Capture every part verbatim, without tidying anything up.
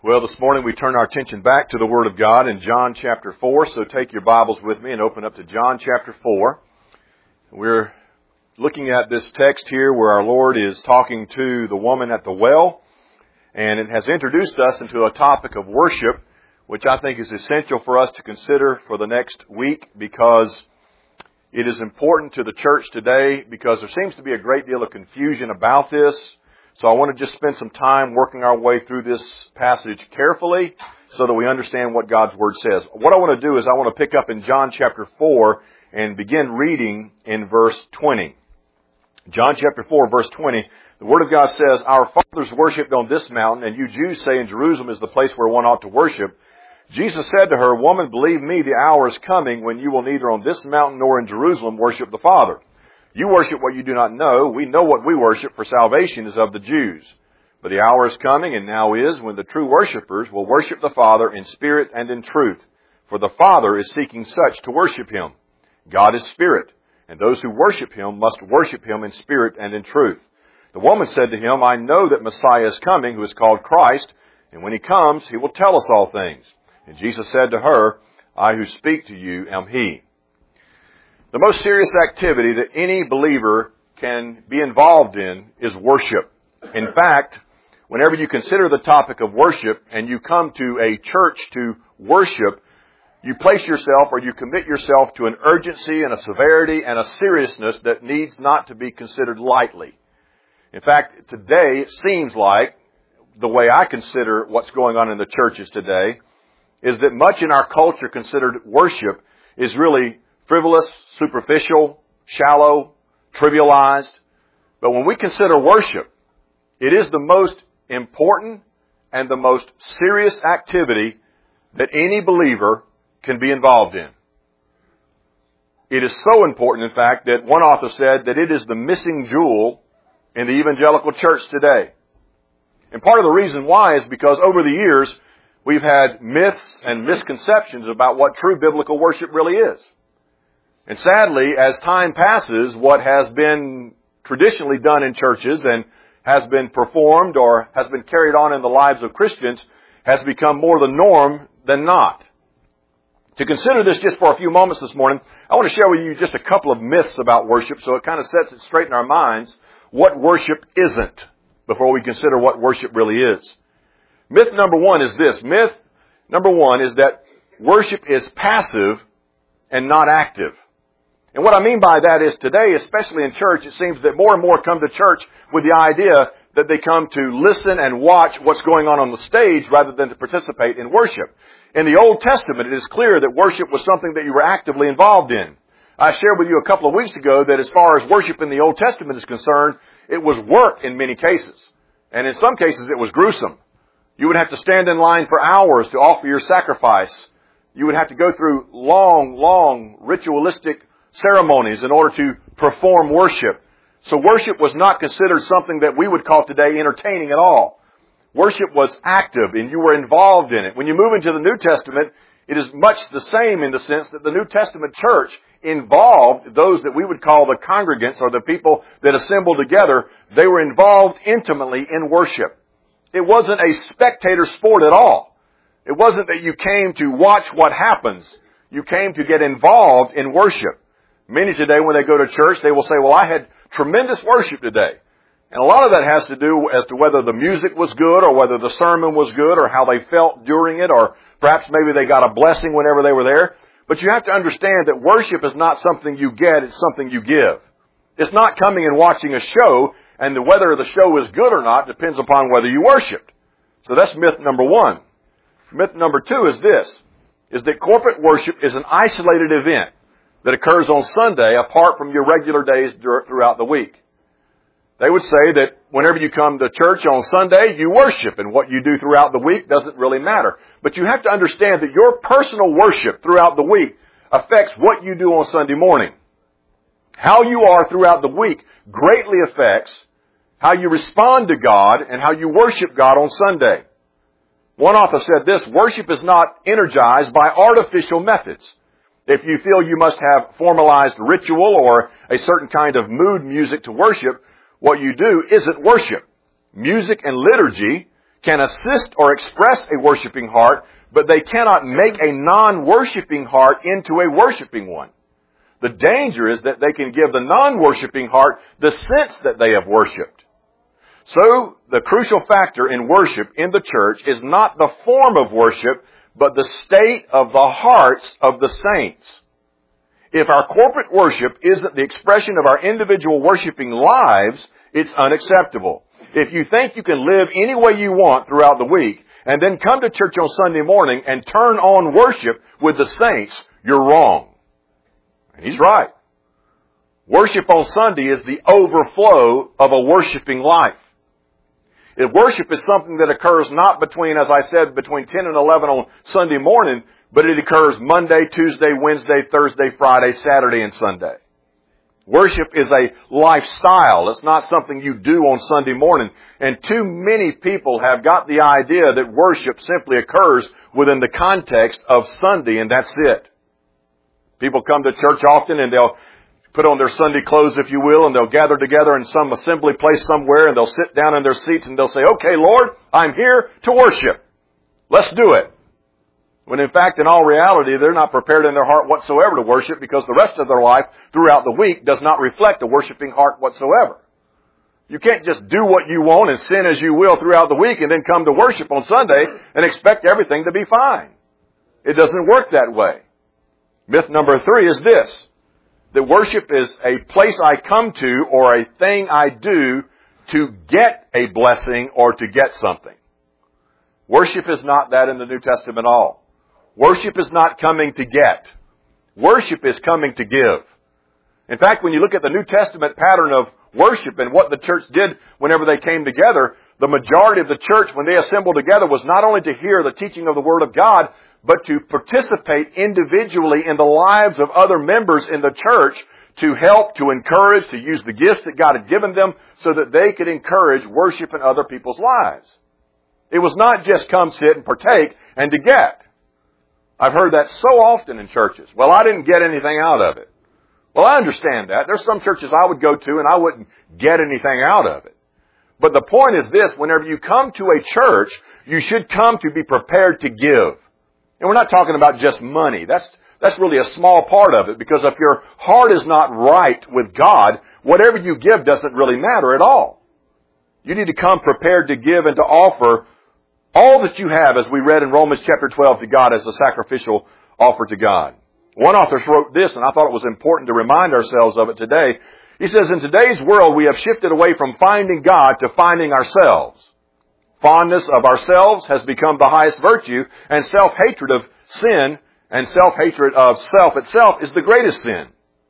Well, this morning we turn our attention back to the Word of God in John chapter four, so take your Bibles with me and open up to John chapter four. We're looking at this text here where our Lord is talking to the woman at the well, and it has introduced us into a topic of worship, which I think is essential for us to consider for the next week because it is important to the church today because there seems to be a great deal of confusion about this. So I want to just spend some time working our way through this passage carefully so that we understand what God's Word says. What I want to do is I want to pick up in John chapter four and begin reading in verse twenty. John chapter four, verse twenty, the Word of God says, "Our fathers worshipped on this mountain, and you Jews say in Jerusalem is the place where one ought to worship. Jesus said to her, 'Woman, believe me, the hour is coming when you will neither on this mountain nor in Jerusalem worship the Father. You worship what you do not know. We know what we worship, for salvation is of the Jews. But the hour is coming, and now is, when the true worshipers will worship the Father in spirit and in truth. For the Father is seeking such to worship Him. God is spirit, and those who worship Him must worship Him in spirit and in truth.' The woman said to Him, 'I know that Messiah is coming, who is called Christ, and when He comes, He will tell us all things.' And Jesus said to her, 'I who speak to you am He.'" The most serious activity that any believer can be involved in is worship. In fact, whenever you consider the topic of worship and you come to a church to worship, you place yourself or you commit yourself to an urgency and a severity and a seriousness that needs not to be considered lightly. In fact, today it seems like, the way I consider what's going on in the churches today, is that much in our culture considered worship is really frivolous, superficial, shallow, trivialized. But when we consider worship, it is the most important and the most serious activity that any believer can be involved in. It is so important, in fact, that one author said that it is the missing jewel in the evangelical church today. And part of the reason why is because over the years, we've had myths and misconceptions about what true biblical worship really is. And sadly, as time passes, what has been traditionally done in churches and has been performed or has been carried on in the lives of Christians has become more the norm than not. To consider this just for a few moments this morning, I want to share with you just a couple of myths about worship so it kind of sets it straight in our minds what worship isn't before we consider what worship really is. Myth number one is this. Myth number one is that worship is passive and not active. And what I mean by that is today, especially in church, it seems that more and more come to church with the idea that they come to listen and watch what's going on on the stage rather than to participate in worship. In the Old Testament, it is clear that worship was something that you were actively involved in. I shared with you a couple of weeks ago that as far as worship in the Old Testament is concerned, it was work in many cases. And in some cases, it was gruesome. You would have to stand in line for hours to offer your sacrifice. You would have to go through long, long ritualistic ceremonies in order to perform worship. So worship was not considered something that we would call today entertaining at all. Worship was active and you were involved in it. When you move into the New Testament, it is much the same in the sense that the New Testament church involved those that we would call the congregants or the people that assembled together. They were involved intimately in worship. It wasn't a spectator sport at all. It wasn't that you came to watch what happens. You came to get involved in worship. Many today, when they go to church, they will say, "Well, I had tremendous worship today." And a lot of that has to do as to whether the music was good or whether the sermon was good or how they felt during it, or perhaps maybe they got a blessing whenever they were there. But you have to understand that worship is not something you get, it's something you give. It's not coming and watching a show, and whether the show is good or not depends upon whether you worshiped. So that's myth number one. Myth number two is this, is that corporate worship is an isolated event that occurs on Sunday apart from your regular days throughout the week. They would say that whenever you come to church on Sunday, you worship, and what you do throughout the week doesn't really matter. But you have to understand that your personal worship throughout the week affects what you do on Sunday morning. How you are throughout the week greatly affects how you respond to God and how you worship God on Sunday. One author said this, "Worship is not energized by artificial methods. If you feel you must have formalized ritual or a certain kind of mood music to worship, what you do isn't worship. Music and liturgy can assist or express a worshiping heart, but they cannot make a non-worshiping heart into a worshiping one. The danger is that they can give the non-worshiping heart the sense that they have worshiped. So, the crucial factor in worship in the church is not the form of worship, but the state of the hearts of the saints. If our corporate worship isn't the expression of our individual worshiping lives, it's unacceptable. If you think you can live any way you want throughout the week, and then come to church on Sunday morning and turn on worship with the saints, you're wrong. And he's right. Worship on Sunday is the overflow of a worshiping life. If worship is something that occurs not between, as I said, between ten and eleven on Sunday morning, but it occurs Monday, Tuesday, Wednesday, Thursday, Friday, Saturday, and Sunday. Worship is a lifestyle. It's not something you do on Sunday morning. And too many people have got the idea that worship simply occurs within the context of Sunday, and that's it. People come to church often and they'll put on their Sunday clothes, if you will, and they'll gather together in some assembly place somewhere, and they'll sit down in their seats and they'll say, okay, Lord, I'm here to worship. Let's do it. When in fact, in all reality, they're not prepared in their heart whatsoever to worship, because the rest of their life throughout the week does not reflect a worshiping heart whatsoever. You can't just do what you want and sin as you will throughout the week and then come to worship on Sunday and expect everything to be fine. It doesn't work that way. Myth number three is this, that worship is a place I come to or a thing I do to get a blessing or to get something. Worship is not that in the New Testament at all. Worship is not coming to get. Worship is coming to give. In fact, when you look at the New Testament pattern of worship and what the church did whenever they came together, the majority of the church, when they assembled together, was not only to hear the teaching of the Word of God, but to participate individually in the lives of other members in the church to help, to encourage, to use the gifts that God had given them so that they could encourage worship in other people's lives. It was not just come sit and partake and to get. I've heard that so often in churches. Well, I didn't get anything out of it. Well, I understand that. There's some churches I would go to and I wouldn't get anything out of it. But the point is this, whenever you come to a church, you should come to be prepared to give. And we're not talking about just money. That's, that's really a small part of it, because if your heart is not right with God, whatever you give doesn't really matter at all. You need to come prepared to give and to offer all that you have, as we read in Romans chapter twelve, to God as a sacrificial offer to God. One author wrote this, and I thought it was important to remind ourselves of it today. He says, in today's world, we have shifted away from finding God to finding ourselves. Fondness of ourselves has become the highest virtue, and self-hatred of sin and self-hatred of self itself is the greatest sin.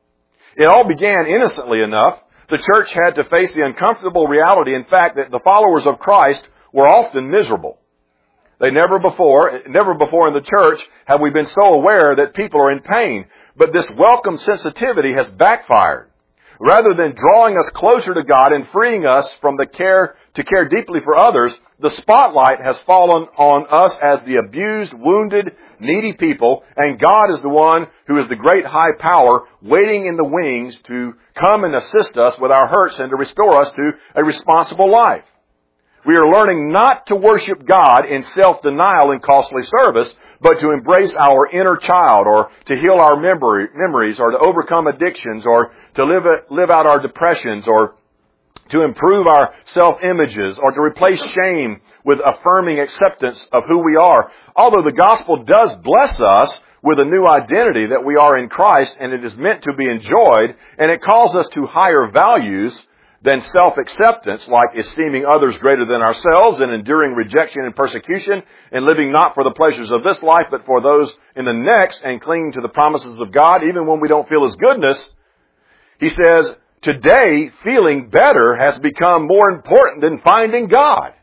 It all began innocently enough. The church had to face the uncomfortable reality, in fact, that the followers of Christ were often miserable. They never before, never before in the church have we been so aware that people are in pain. But this welcome sensitivity has backfired. Rather than drawing us closer to God and freeing us from the care to care deeply for others, the spotlight has fallen on us as the abused, wounded, needy people, and God is the one who is the great high power waiting in the wings to come and assist us with our hurts and to restore us to a responsible life. We are learning not to worship God in self-denial and costly service, but to embrace our inner child, or to heal our memory, memories, or to overcome addictions, or to live, live out our depressions, or to improve our self-images, or to replace shame with affirming acceptance of who we are. Although the gospel does bless us with a new identity that we are in Christ, and it is meant to be enjoyed, and it calls us to higher values than self-acceptance, like esteeming others greater than ourselves and enduring rejection and persecution and living not for the pleasures of this life but for those in the next, and clinging to the promises of God even when we don't feel His goodness. He says, today feeling better has become more important than finding God.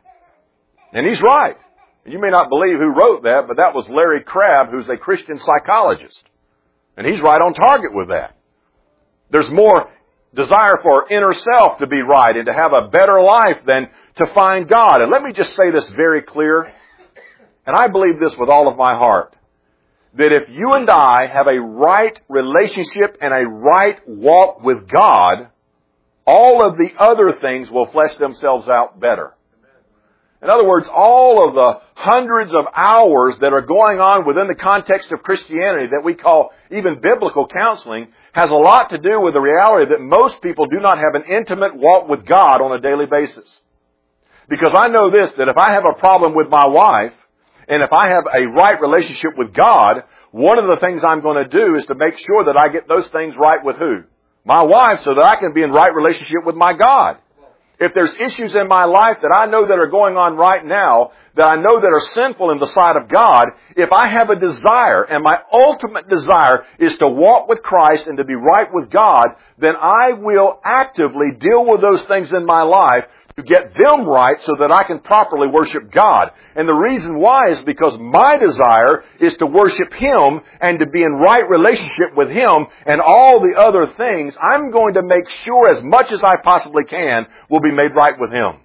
And he's right. You may not believe who wrote that, but that was Larry Crabb, who's a Christian psychologist. And he's right on target with that. There's more desire for inner self to be right and to have a better life than to find God. And let me just say this very clear, and I believe this with all of my heart, that if you and I have a right relationship and a right walk with God, all of the other things will flesh themselves out better. In other words, all of the hundreds of hours that are going on within the context of Christianity that we call even biblical counseling has a lot to do with the reality that most people do not have an intimate walk with God on a daily basis. Because I know this, that if I have a problem with my wife, and if I have a right relationship with God, one of the things I'm going to do is to make sure that I get those things right with who? My wife, so that I can be in right relationship with my God. If there's issues in my life that I know that are going on right now, that I know that are sinful in the sight of God, if I have a desire, and my ultimate desire is to walk with Christ and to be right with God, then I will actively deal with those things in my life to get them right so that I can properly worship God. And the reason why is because my desire is to worship Him and to be in right relationship with Him, and all the other things I'm going to make sure as much as I possibly can will be made right with Him.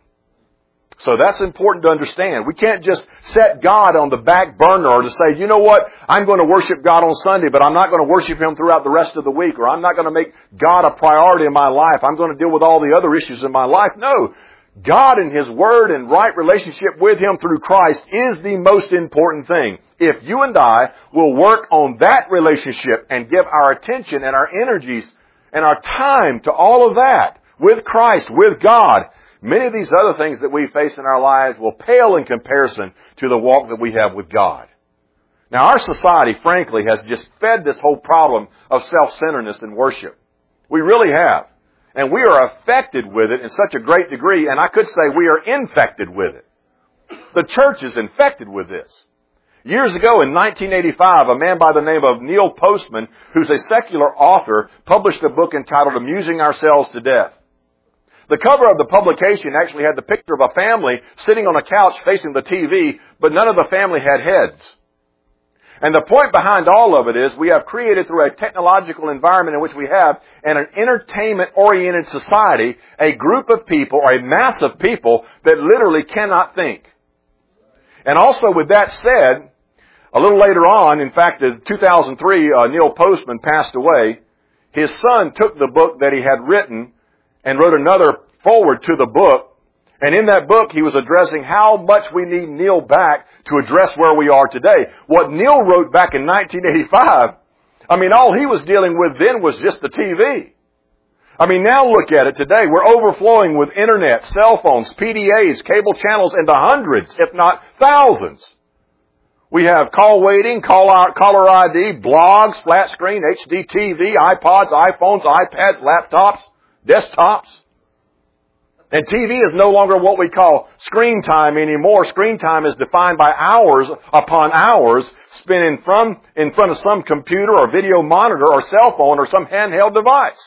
So that's important to understand. We can't just set God on the back burner or to say, you know what, I'm going to worship God on Sunday, but I'm not going to worship Him throughout the rest of the week, or I'm not going to make God a priority in my life. I'm going to deal with all the other issues in my life. No. God and His Word and right relationship with Him through Christ is the most important thing. If you and I will work on that relationship and give our attention and our energies and our time to all of that with Christ, with God, many of these other things that we face in our lives will pale in comparison to the walk that we have with God. Now, our society, frankly, has just fed this whole problem of self-centeredness in worship. We really have. And we are affected with it in such a great degree, and I could say we are infected with it. The church is infected with this. Years ago, in nineteen eighty-five, a man by the name of Neil Postman, who's a secular author, published a book entitled Amusing Ourselves to Death. The cover of the publication actually had the picture of a family sitting on a couch facing the T V, but none of the family had heads. And the point behind all of it is we have created through a technological environment in which we have, and an entertainment-oriented society, a group of people or a mass of people that literally cannot think. And also with that said, a little later on, in fact, in two thousand three, uh, Neil Postman passed away. His son took the book that he had written and wrote another foreword to the book. And in that book, he was addressing how much we need Neil back to address where we are today. What Neil wrote back in nineteen eighty-five, I mean, all he was dealing with then was just the T V. I mean, now look at it today. We're overflowing with internet, cell phones, P D As, cable channels into hundreds, if not thousands. We have call waiting, call out, caller I D, blogs, flat screen, H D T V, iPods, iPhones, iPads, laptops, desktops. And T V is no longer what we call screen time anymore. Screen time is defined by hours upon hours spent in front, in front of some computer or video monitor or cell phone or some handheld device.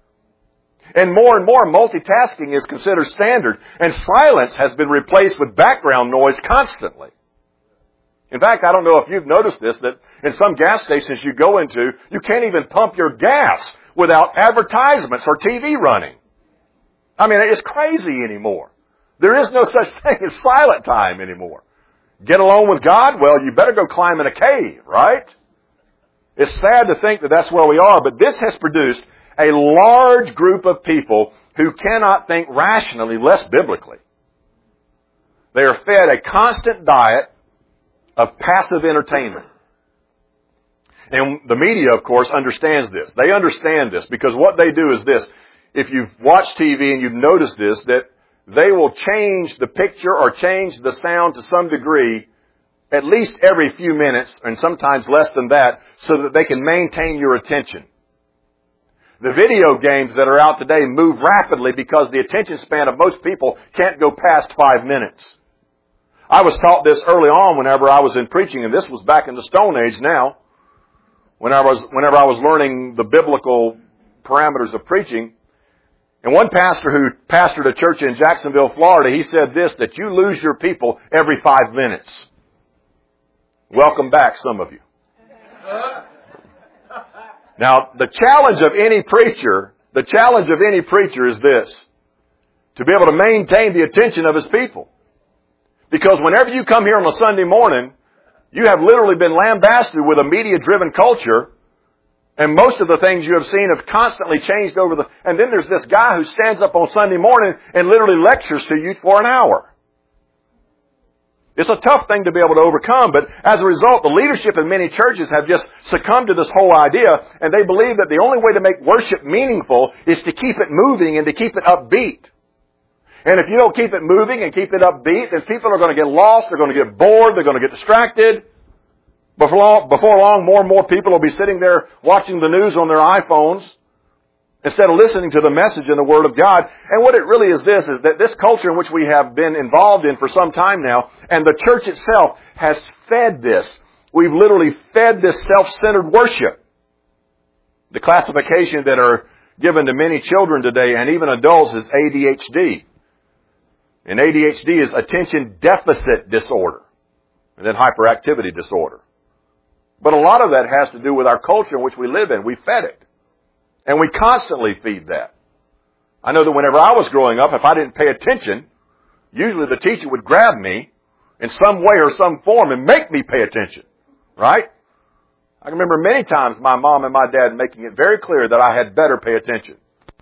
And more and more multitasking is considered standard, and silence has been replaced with background noise constantly. In fact, I don't know if you've noticed this, that in some gas stations you go into, you can't even pump your gas without advertisements or T V running. I mean, it's crazy anymore. There is no such thing as silent time anymore. Get alone with God? Well, you better go climb in a cave, right? It's sad to think that that's where we are, but this has produced a large group of people who cannot think rationally, less biblically. They are fed a constant diet of passive entertainment. And the media, of course, understands this. They understand this because what they do is this. If you've watched T V and you've noticed this, that they will change the picture or change the sound to some degree at least every few minutes, and sometimes less than that, so that they can maintain your attention. The video games that are out today move rapidly because the attention span of most people can't go past five minutes. I was taught this early on whenever I was in preaching, and this was back in the Stone Age now, when I was, whenever I was learning the biblical parameters of preaching. And one pastor who pastored a church in Jacksonville, Florida, he said this, that you lose your people every five minutes. Welcome back, some of you. Now, the challenge of any preacher, the challenge of any preacher is this, to be able to maintain the attention of his people. Because whenever you come here on a Sunday morning, you have literally been lambasted with a media-driven culture. And most of the things you have seen have constantly changed over the... And then there's this guy who stands up on Sunday morning and literally lectures to you for an hour. It's a tough thing to be able to overcome, but as a result, the leadership in many churches have just succumbed to this whole idea, and they believe that the only way to make worship meaningful is to keep it moving and to keep it upbeat. And if you don't keep it moving and keep it upbeat, then people are going to get lost, they're going to get bored, they're going to get distracted. Before long, before long, more and more people will be sitting there watching the news on their iPhones instead of listening to the message in the Word of God. And what it really is this, is that this culture in which we have been involved in for some time now, and the church itself has fed this. We've literally fed this self-centered worship. The classification that are given to many children today, and even adults, is A D H D. And A D H D is attention deficit disorder, and then hyperactivity disorder. But a lot of that has to do with our culture in which we live in. We fed it. And we constantly feed that. I know that whenever I was growing up, if I didn't pay attention, usually the teacher would grab me in some way or some form and make me pay attention. Right? I can remember many times my mom and my dad making it very clear that I had better pay attention.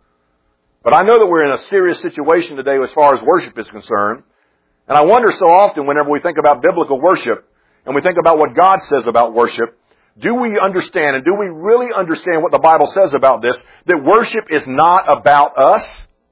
But I know that we're in a serious situation today as far as worship is concerned. And I wonder so often whenever we think about biblical worship and we think about what God says about worship, do we understand, and do we really understand what the Bible says about this, that worship is not about us?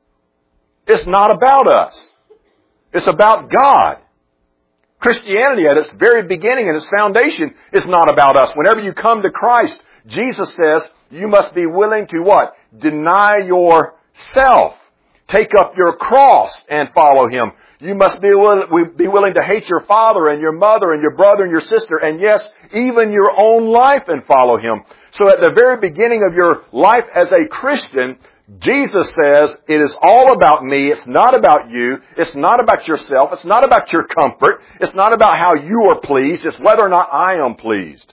It's not about us. It's about God. Christianity at its very beginning and its foundation is not about us. Whenever you come to Christ, Jesus says you must be willing to what? Deny yourself. Take up your cross and follow Him. You must be willing, be willing to hate your father and your mother and your brother and your sister, and yes, even your own life, and follow Him. So at the very beginning of your life as a Christian, Jesus says, it is all about me. It's not about you. It's not about yourself. It's not about your comfort. It's not about how you are pleased. It's whether or not I am pleased.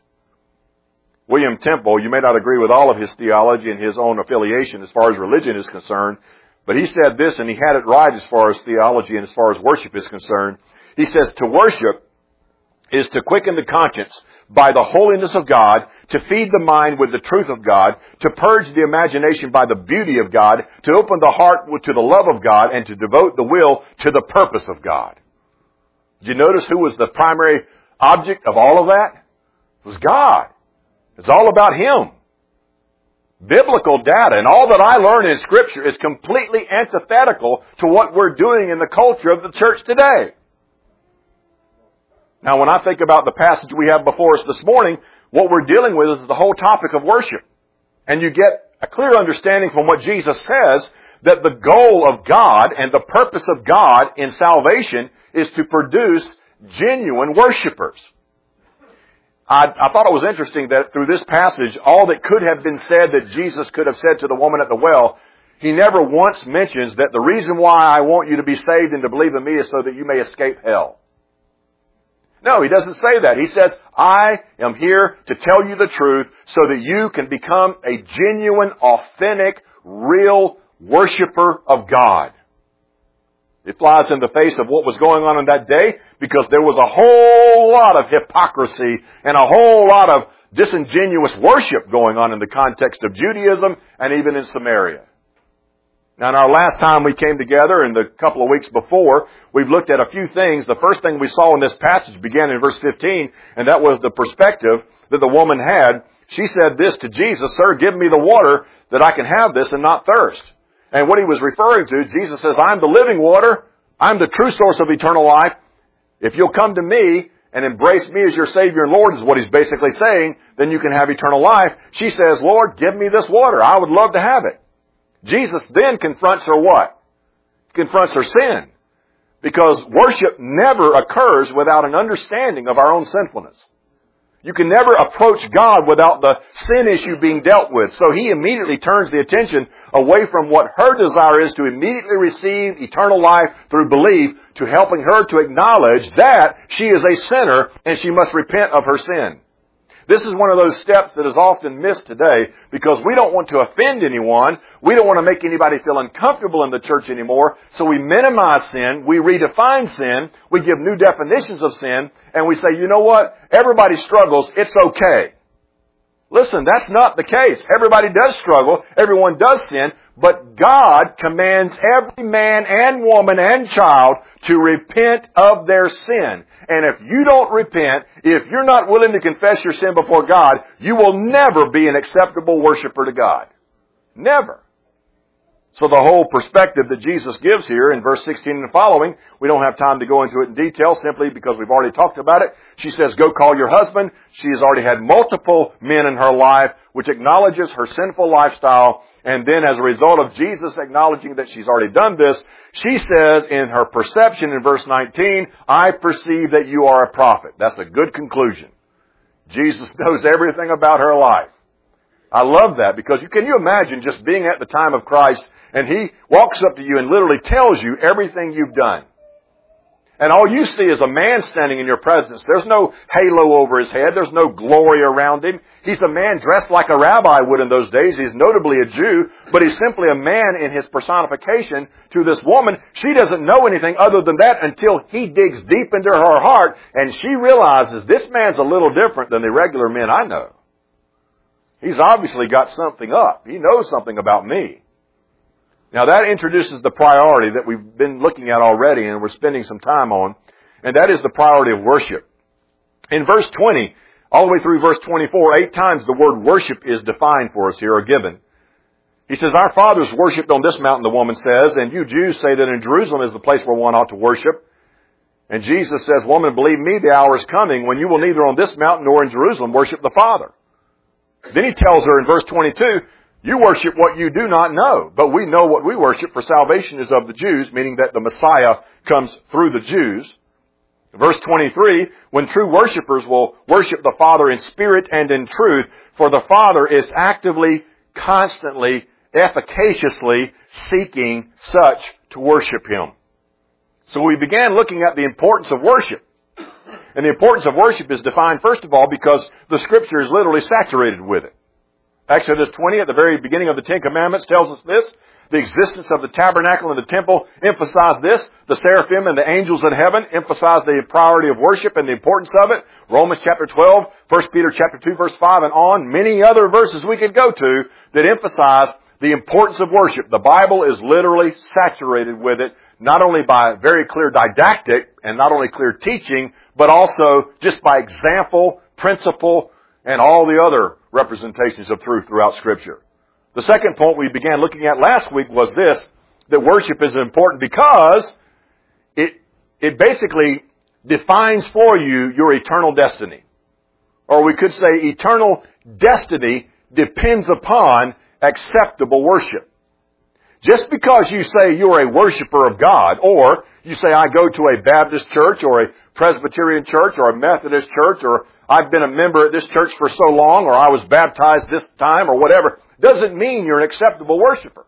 William Temple, you may not agree with all of his theology and his own affiliation as far as religion is concerned, but he said this, and he had it right as far as theology and as far as worship is concerned. He says, to worship is to quicken the conscience by the holiness of God, to feed the mind with the truth of God, to purge the imagination by the beauty of God, to open the heart to the love of God, and to devote the will to the purpose of God. Did you notice who was the primary object of all of that? It was God. It's all about Him. Biblical data and all that I learn in Scripture is completely antithetical to what we're doing in the culture of the church today. Now, when I think about the passage we have before us this morning, what we're dealing with is the whole topic of worship. And you get a clear understanding from what Jesus says that the goal of God and the purpose of God in salvation is to produce genuine worshipers. I, I thought it was interesting that through this passage, all that could have been said that Jesus could have said to the woman at the well, He never once mentions that the reason why I want you to be saved and to believe in me is so that you may escape hell. No, He doesn't say that. He says, I am here to tell you the truth so that you can become a genuine, authentic, real worshiper of God. It flies in the face of what was going on in that day because there was a whole lot of hypocrisy and a whole lot of disingenuous worship going on in the context of Judaism and even in Samaria. Now, in our last time we came together, in the couple of weeks before, we've looked at a few things. The first thing we saw in this passage began in verse fifteen, and that was the perspective that the woman had. She said this to Jesus, Sir, give me the water that I can have this and not thirst. And what He was referring to, Jesus says, I'm the living water. I'm the true source of eternal life. If you'll come to me and embrace me as your Savior and Lord, is what He's basically saying, then you can have eternal life. She says, Lord, give me this water. I would love to have it. Jesus then confronts her what? Confronts her sin. Because worship never occurs without an understanding of our own sinfulness. You can never approach God without the sin issue being dealt with. So He immediately turns the attention away from what her desire is to immediately receive eternal life through belief to helping her to acknowledge that she is a sinner and she must repent of her sin. This is one of those steps that is often missed today because we don't want to offend anyone. We don't want to make anybody feel uncomfortable in the church anymore. So we minimize sin. We redefine sin. We give new definitions of sin. And we say, you know what? Everybody struggles. It's okay. Listen, that's not the case. Everybody does struggle. Everyone does sin. But God commands every man and woman and child to repent of their sin. And if you don't repent, if you're not willing to confess your sin before God, you will never be an acceptable worshiper to God. Never. So the whole perspective that Jesus gives here in verse sixteen and following, we don't have time to go into it in detail simply because we've already talked about it. She says, go call your husband. She has already had multiple men in her life, which acknowledges her sinful lifestyle. And then as a result of Jesus acknowledging that she's already done this, she says in her perception in verse nineteen, I perceive that you are a prophet. That's a good conclusion. Jesus knows everything about her life. I love that because you, can you imagine just being at the time of Christ and He walks up to you and literally tells you everything you've done. And all you see is a man standing in your presence. There's no halo over his head. There's no glory around him. He's a man dressed like a rabbi would in those days. He's notably a Jew, but he's simply a man in his personification to this woman. She doesn't know anything other than that until he digs deep into her heart and she realizes this man's a little different than the regular men I know. He's obviously got something up. He knows something about me. Now that introduces the priority that we've been looking at already and we're spending some time on, and that is the priority of worship. In verse twenty, all the way through verse twenty-four, eight times the word worship is defined for us here or given. He says, our fathers worshipped on this mountain, the woman says, and you Jews say that in Jerusalem is the place where one ought to worship. And Jesus says, woman, believe me, the hour is coming when you will neither on this mountain nor in Jerusalem worship the Father. Then he tells her in verse twenty-two, you worship what you do not know, but we know what we worship, for salvation is of the Jews, meaning that the Messiah comes through the Jews. Verse twenty-three, when true worshipers will worship the Father in spirit and in truth, for the Father is actively, constantly, efficaciously seeking such to worship Him. So we began looking at the importance of worship. And the importance of worship is defined, first of all, because the Scripture is literally saturated with it. Exodus twenty, at the very beginning of the Ten Commandments, tells us this. The existence of the tabernacle and the temple emphasize this. The seraphim and the angels in heaven emphasize the priority of worship and the importance of it. Romans chapter twelve, First Peter chapter two, verse five, and on. Many other verses we could go to that emphasize the importance of worship. The Bible is literally saturated with it, not only by very clear didactic and not only clear teaching, but also just by example, principle, and all the other representations of truth throughout Scripture. The second point we began looking at last week was this, that worship is important because it, it basically defines for you your eternal destiny. Or we could say eternal destiny depends upon acceptable worship. Just because you say you're a worshiper of God, or you say I go to a Baptist church or a Presbyterian church or a Methodist church, or I've been a member at this church for so long, or I was baptized this time, or whatever, doesn't mean you're an acceptable worshiper.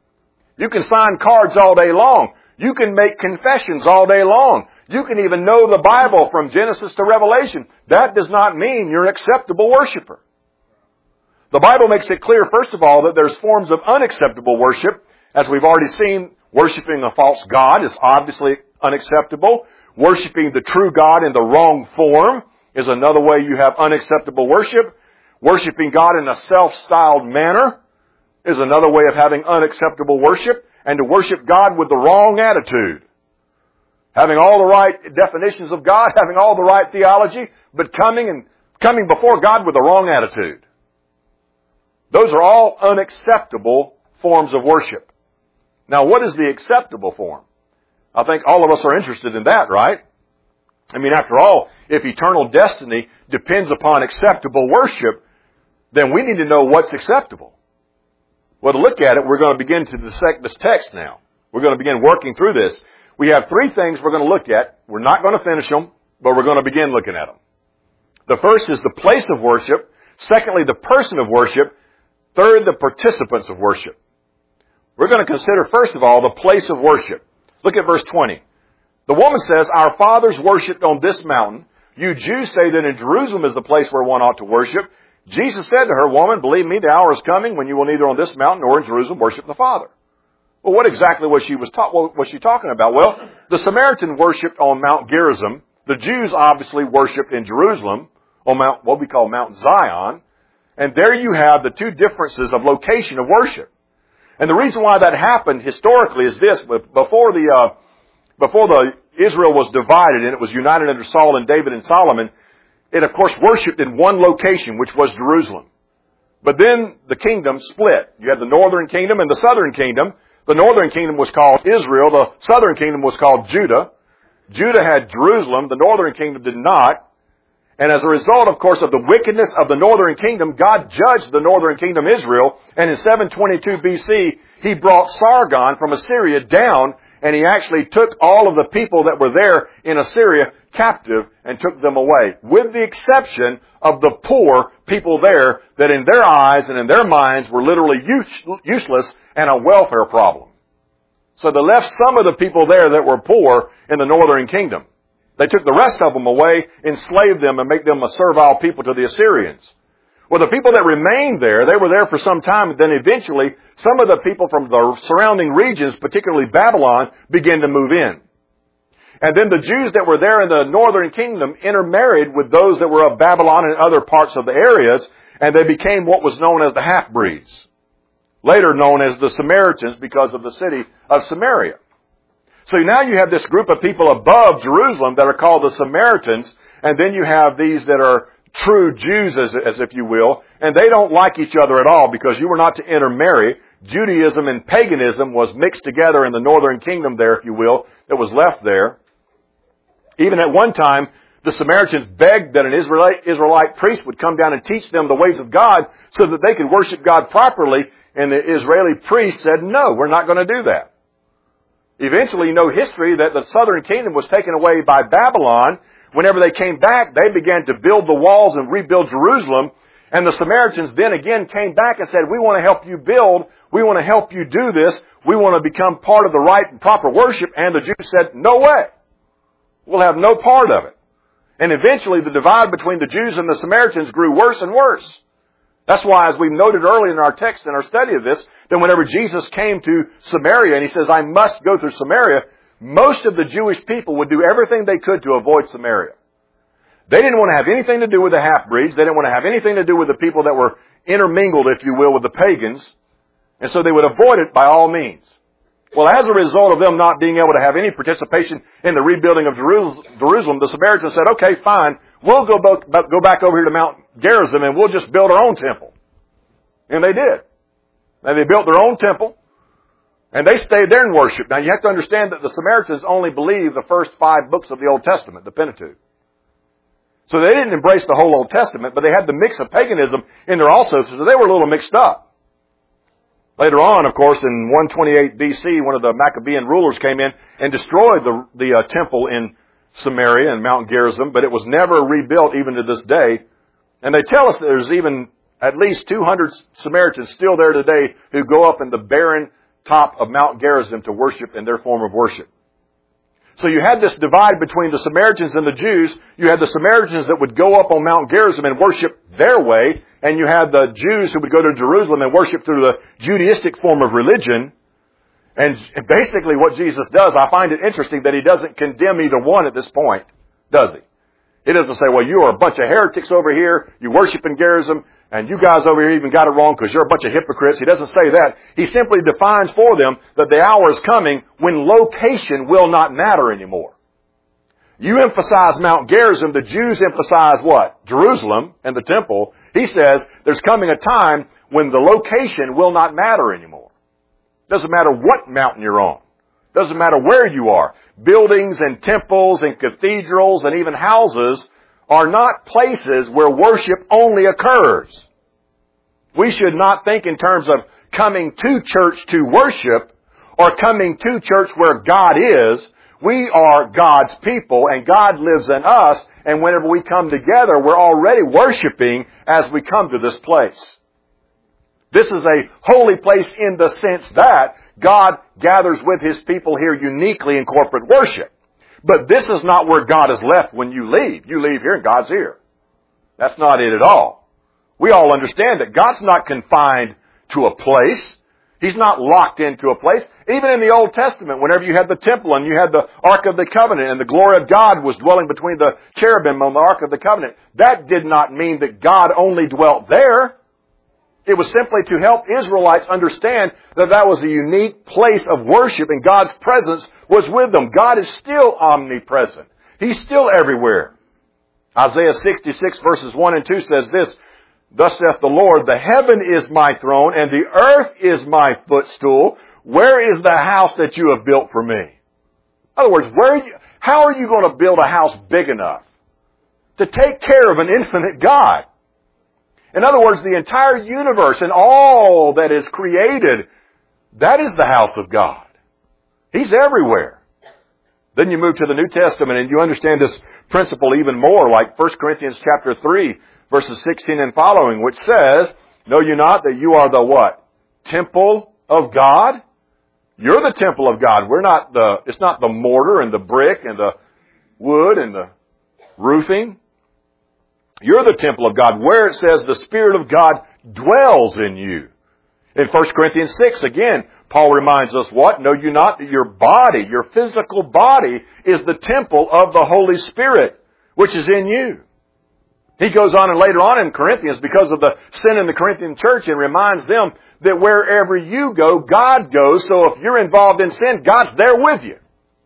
You can sign cards all day long. You can make confessions all day long. You can even know the Bible from Genesis to Revelation. That does not mean you're an acceptable worshiper. The Bible makes it clear, first of all, that there's forms of unacceptable worship. As we've already seen, worshiping a false god is obviously unacceptable. Worshiping the true God in the wrong form is another way you have unacceptable worship. Worshiping God in a self-styled manner is another way of having unacceptable worship. And to worship God with the wrong attitude. Having all the right definitions of God, having all the right theology, but coming and coming before God with the wrong attitude. Those are all unacceptable forms of worship. Now, what is the acceptable form? I think all of us are interested in that, right? I mean, after all, if eternal destiny depends upon acceptable worship, then we need to know what's acceptable. Well, to look at it, we're going to begin to dissect this text now. We're going to begin working through this. We have three things we're going to look at. We're not going to finish them, but we're going to begin looking at them. The first is the place of worship. Secondly, the person of worship. Third, the participants of worship. We're going to consider, first of all, the place of worship. Look at verse twenty. The woman says, our fathers worshipped on this mountain. You Jews say that in Jerusalem is the place where one ought to worship. Jesus said to her, woman, believe me, the hour is coming when you will neither on this mountain nor in Jerusalem worship the Father. Well, what exactly was she was, ta- what was she talking about? Well, the Samaritan worshipped on Mount Gerizim. The Jews obviously worshipped in Jerusalem on Mount, what we call Mount Zion. And there you have the two differences of location of worship. And the reason why that happened historically is this. Before the, uh, before the Israel was divided and it was united under Saul and David and Solomon, it of course worshipped in one location, which was Jerusalem. But then the kingdom split. You had the northern kingdom and the southern kingdom. The northern kingdom was called Israel. The southern kingdom was called Judah. Judah had Jerusalem. The northern kingdom did not. And as a result, of course, of the wickedness of the northern kingdom, God judged the northern kingdom Israel. And in seven twenty-two B C, He brought Sargon from Assyria down, and He actually took all of the people that were there in Assyria captive and took them away, with the exception of the poor people there that in their eyes and in their minds were literally use, useless and a welfare problem. So they left some of the people there that were poor in the northern kingdom. They took the rest of them away, enslaved them, and made them a servile people to the Assyrians. Well, the people that remained there, they were there for some time, and then eventually some of the people from the surrounding regions, particularly Babylon, began to move in. And then the Jews that were there in the northern kingdom intermarried with those that were of Babylon and other parts of the areas, and they became what was known as the half-breeds. Later known as the Samaritans because of the city of Samaria. So now you have this group of people above Jerusalem that are called the Samaritans, and then you have these that are true Jews, as, as if you will, and they don't like each other at all because you were not to intermarry. Judaism and paganism was mixed together in the northern kingdom there, if you will, that was left there. Even at one time, the Samaritans begged that an Israelite, Israelite priest would come down and teach them the ways of God so that they could worship God properly, and the Israeli priest said, no, we're not going to do that. Eventually, you know history that the southern kingdom was taken away by Babylon. Whenever they came back, they began to build the walls and rebuild Jerusalem. And the Samaritans then again came back and said, we want to help you build. We want to help you do this. We want to become part of the right and proper worship. And the Jews said, no way. We'll have no part of it. And eventually the divide between the Jews and the Samaritans grew worse and worse. That's why, as we noted earlier in our text, in our study of this, that whenever Jesus came to Samaria and He says, I must go through Samaria, most of the Jewish people would do everything they could to avoid Samaria. They didn't want to have anything to do with the half-breeds. They didn't want to have anything to do with the people that were intermingled, if you will, with the pagans. And so they would avoid it by all means. Well, as a result of them not being able to have any participation in the rebuilding of Jerusalem, the Samaritans said, okay, fine, we'll go go back over here to Mount Gerizim and we'll just build our own temple. And they did. And they built their own temple, and they stayed there and worshiped. Now, you have to understand that the Samaritans only believed the first five books of the Old Testament, the Pentateuch. So they didn't embrace the whole Old Testament, but they had the mix of paganism in there also, so they were a little mixed up. Later on, of course, in one twenty-eight B C, one of the Maccabean rulers came in and destroyed the, the uh, temple in Samaria and Mount Gerizim, but it was never rebuilt even to this day. And they tell us that there's even at least two hundred Samaritans still there today who go up in the barren top of Mount Gerizim to worship in their form of worship. So you had this divide between the Samaritans and the Jews. You had the Samaritans that would go up on Mount Gerizim and worship their way, and you had the Jews who would go to Jerusalem and worship through the Judaistic form of religion. And basically what Jesus does, I find it interesting that He doesn't condemn either one at this point, does He? He doesn't say, well, you are a bunch of heretics over here, you worship in Gerizim, and you guys over here even got it wrong because you're a bunch of hypocrites. He doesn't say that. He simply defines for them that the hour is coming when location will not matter anymore. You emphasize Mount Gerizim, the Jews emphasize what? Jerusalem and the temple. He says there's coming a time when the location will not matter anymore. Doesn't matter what mountain you're on. Doesn't matter where you are. Buildings and temples and cathedrals and even houses are not places where worship only occurs. We should not think in terms of coming to church to worship or coming to church where God is. We are God's people and God lives in us, and whenever we come together, we're already worshiping as we come to this place. This is a holy place in the sense that God gathers with His people here uniquely in corporate worship. But this is not where God is left when you leave. You leave here and God's here. That's not it at all. We all understand that God's not confined to a place. He's not locked into a place. Even in the Old Testament, whenever you had the temple and you had the Ark of the Covenant and the glory of God was dwelling between the cherubim on the Ark of the Covenant, that did not mean that God only dwelt there. It was simply to help Israelites understand that that was a unique place of worship and God's presence was with them. God is still omnipresent. He's still everywhere. Isaiah sixty-six verses one and two says this, "Thus saith the Lord, the heaven is my throne and the earth is my footstool. Where is the house that you have built for me?" In other words, where are you, how are you going to build a house big enough to take care of an infinite God? In other words, the entire universe and all that is created, that is the house of God. He's everywhere. Then you move to the New Testament and you understand this principle even more, like First Corinthians chapter three, verses sixteen and following, which says, "Know you not that you are the what? Temple of God?" You're the temple of God. We're not the, it's not the mortar and the brick and the wood and the roofing. You're the temple of God, where it says the Spirit of God dwells in you. In First Corinthians six, again, Paul reminds us what? Know you not that your body, your physical body, is the temple of the Holy Spirit, which is in you. He goes on and later on in Corinthians, because of the sin in the Corinthian church, and reminds them that wherever you go, God goes. So if you're involved in sin, God's there with you.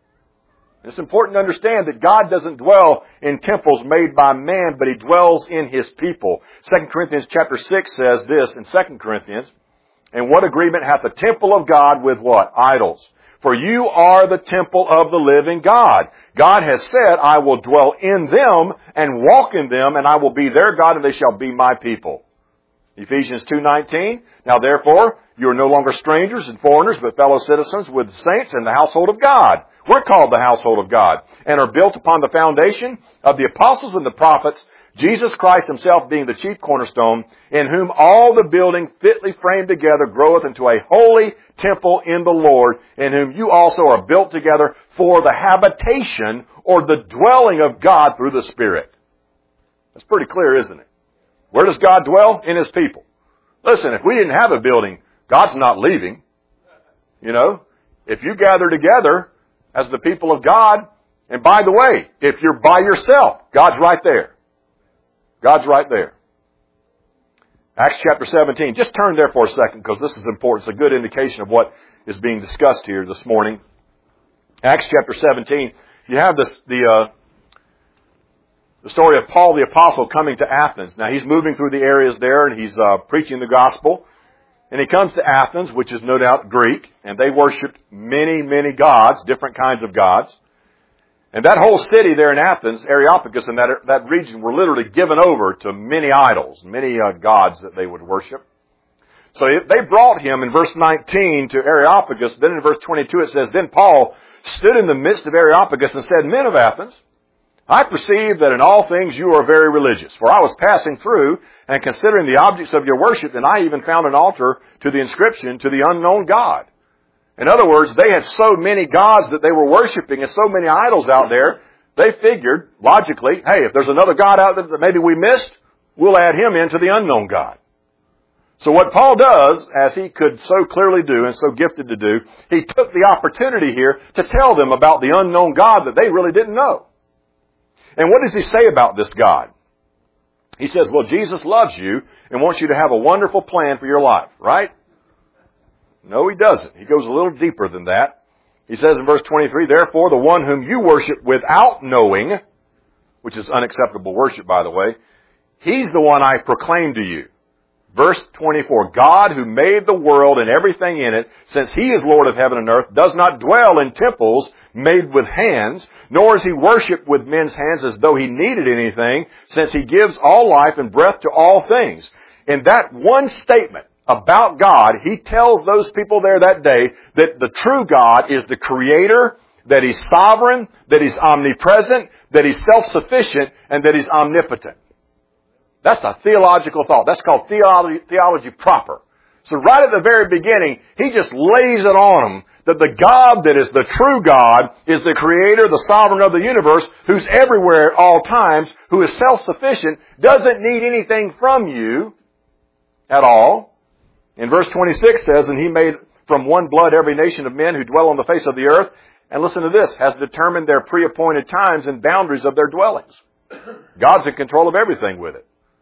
It's important to understand that God doesn't dwell in temples made by man, but He dwells in His people. Second Corinthians chapter six says this in Second Corinthians, "And what agreement hath the temple of God with what? Idols? For you are the temple of the living God. God has said, I will dwell in them and walk in them, and I will be their God, and they shall be my people." Ephesians two nineteen, "Now therefore, you are no longer strangers and foreigners, but fellow citizens with the saints in the household of God." We're called the household of God, and are built upon the foundation of the apostles and the prophets, Jesus Christ Himself being the chief cornerstone, in whom all the building fitly framed together groweth into a holy temple in the Lord, in whom you also are built together for the habitation or the dwelling of God through the Spirit. That's pretty clear, isn't it? Where does God dwell? In His people. Listen, if we didn't have a building, God's not leaving. You know, if you gather together as the people of God, and by the way, if you're by yourself, God's right there. God's right there. Acts chapter seventeen. Just turn there for a second because this is important. It's a good indication of what is being discussed here this morning. Acts chapter seventeen. You have this, the, uh, the story of Paul the Apostle coming to Athens. Now he's moving through the areas there and he's uh, preaching the gospel. And he comes to Athens, which is no doubt Greek, and they worshiped many, many gods, different kinds of gods. And that whole city there in Athens, Areopagus and that, that region were literally given over to many idols, many uh, gods that they would worship. So they brought him in verse nineteen to Areopagus. Then in verse twenty-two it says, "Then Paul stood in the midst of Areopagus and said, Men of Athens, I perceive that in all things you are very religious. For I was passing through and considering the objects of your worship, and I even found an altar to the inscription, to the unknown God." In other words, they had so many gods that they were worshiping and so many idols out there, they figured, logically, hey, if there's another God out there that maybe we missed, we'll add him into the unknown God. So what Paul does, as he could so clearly do and so gifted to do, he took the opportunity here to tell them about the unknown God that they really didn't know. And what does he say about this God? He says, well, Jesus loves you and wants you to have a wonderful plan for your life, right? No, he doesn't. He goes a little deeper than that. He says in verse twenty-three, "Therefore, the one whom you worship without knowing," which is unacceptable worship, by the way, "he's the one I proclaim to you." Verse twenty-four, "God who made the world and everything in it, since he is Lord of heaven and earth, does not dwell in temples made with hands, nor is he worshipped with men's hands as though he needed anything, since he gives all life and breath to all things." In that one statement about God, he tells those people there that day that the true God is the Creator, that He's sovereign, that He's omnipresent, that He's self-sufficient, and that He's omnipotent. That's a theological thought. That's called theology, theology proper. So right at the very beginning, he just lays it on them that the God that is the true God is the Creator, the sovereign of the universe, who's everywhere at all times, who is self-sufficient, doesn't need anything from you at all. In verse twenty-six says, "And he made from one blood every nation of men who dwell on the face of the earth." And listen to this, "has determined their pre-appointed times and boundaries of their dwellings." God's in control of everything with it.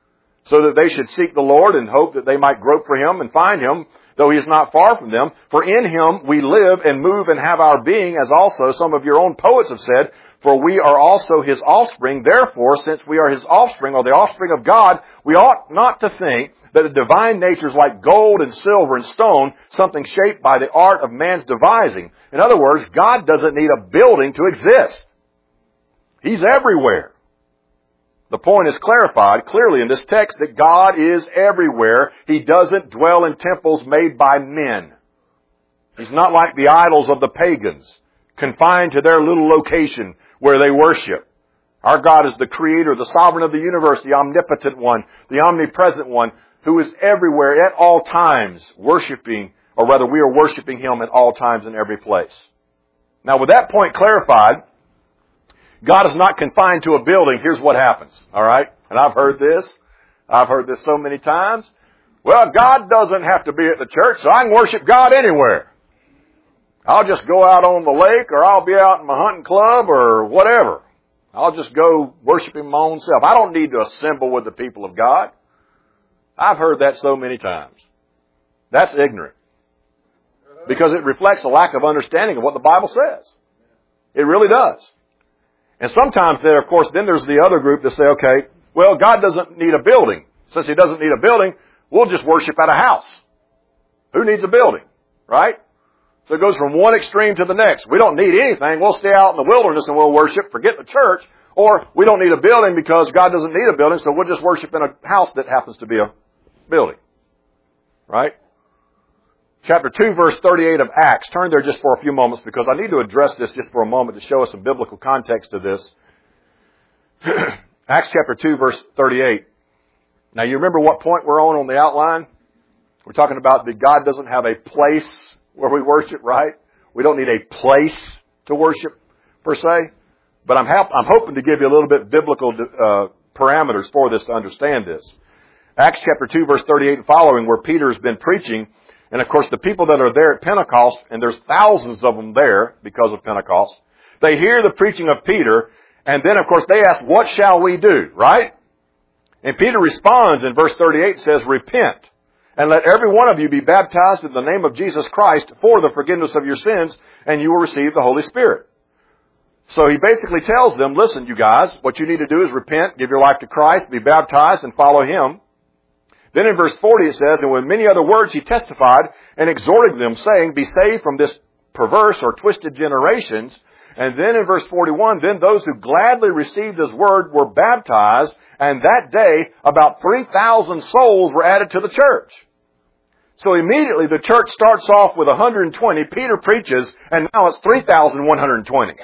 so that they should seek the Lord and hope that they might grope for Him and find Him, though He is not far from them. For in Him we live and move and have our being, as also some of your own poets have said, for we are also His offspring. Therefore, since we are His offspring, or the offspring of God, we ought not to think that the divine nature is like gold and silver and stone, something shaped by the art of man's devising. In other words, God doesn't need a building to exist. He's everywhere. The point is clarified clearly in this text that God is everywhere. He doesn't dwell in temples made by men. He's not like the idols of the pagans, confined to their little location where they worship. Our God is the creator, the sovereign of the universe, the omnipotent one, the omnipresent one, who is everywhere at all times worshiping, or rather we are worshiping Him at all times in every place. Now with that point clarified, God is not confined to a building. Here's what happens, all right? And I've heard this. I've heard this so many times. Well, God doesn't have to be at the church, so I can worship God anywhere. I'll just go out on the lake, or I'll be out in my hunting club, or whatever. I'll just go worship Him my own self. I don't need to assemble with the people of God. I've heard that so many times. That's ignorant. Because it reflects a lack of understanding of what the Bible says. It really does. And sometimes there, of course, then there's the other group that say, okay, well, God doesn't need a building. Since He doesn't need a building, we'll just worship at a house. Who needs a building? Right? So it goes from one extreme to the next. We don't need anything. We'll stay out in the wilderness and we'll worship. Forget the church. Or we don't need a building because God doesn't need a building, so we'll just worship in a house that happens to be a building. Right? Chapter two, verse thirty-eight of Acts. Turn there just for a few moments because I need to address this just for a moment to show us some biblical context to this. Acts chapter two, verse thirty-eight. Now you remember what point we're on on the outline? We're talking about that God doesn't have a place where we worship, right? We don't need a place to worship per se. But I'm, help, I'm hoping to give you a little bit biblical uh, parameters for this to understand this. Acts chapter two, verse thirty-eight and following, where Peter has been preaching. And of course, the people that are there at Pentecost, and there's thousands of them there because of Pentecost, they hear the preaching of Peter, and then of course they ask, what shall we do, right? And Peter responds in verse thirty-eight, says, repent, and let every one of you be baptized in the name of Jesus Christ for the forgiveness of your sins, and you will receive the Holy Spirit. So he basically tells them, listen, you guys, what you need to do is repent, give your life to Christ, be baptized, and follow Him. Then in verse forty it says, and with many other words he testified and exhorted them, saying, be saved from this perverse or twisted generations. And then in verse forty-one, then those who gladly received His word were baptized, and that day about three thousand souls were added to the church. So immediately the church starts off with one hundred twenty, Peter preaches, and now it's three thousand one hundred twenty.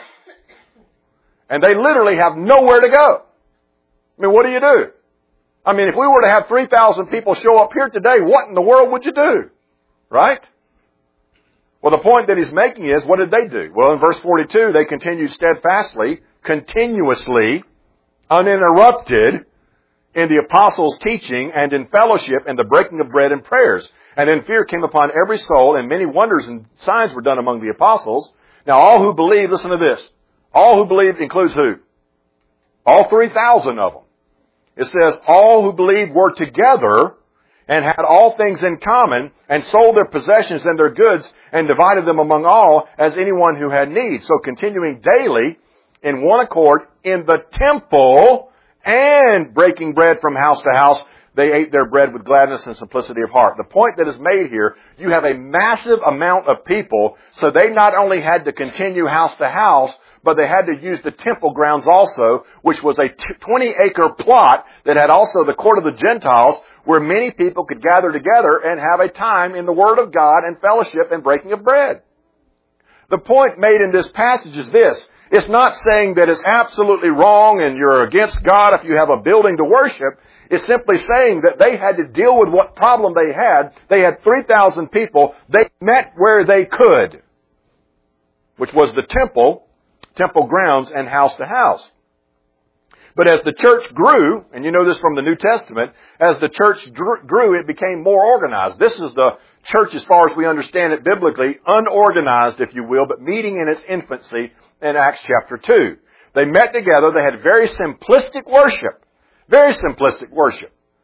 And they literally have nowhere to go. I mean, what do you do? I mean, if we were to have three thousand people show up here today, what in the world would you do? Right? Well, the point that he's making is, what did they do? Well, in verse forty-two, they continued steadfastly, continuously, uninterrupted in the apostles' teaching and in fellowship and the breaking of bread and prayers. And then fear came upon every soul, and many wonders and signs were done among the apostles. Now, all who believed, listen to this, all who believed includes who? All three thousand of them. It says, all who believed were together and had all things in common and sold their possessions and their goods and divided them among all as anyone who had need. So continuing daily in one accord in the temple and breaking bread from house to house, they ate their bread with gladness and simplicity of heart. The point that is made here, you have a massive amount of people, so they not only had to continue house to house, but they had to use the temple grounds also, which was a twenty acre plot that had also the court of the Gentiles, where many people could gather together and have a time in the Word of God and fellowship and breaking of bread. The point made in this passage is this. It's not saying that it's absolutely wrong and you're against God if you have a building to worship. It's simply saying that they had to deal with what problem they had. They had three thousand people. They met where they could, which was the temple, temple grounds, and house to house. But as the church grew, and you know this from the New Testament, as the church grew, it became more organized. This is the church as far as we understand it biblically, unorganized, if you will, but meeting in its infancy in Acts chapter two. They met together. They had very simplistic worship. Very simplistic worship.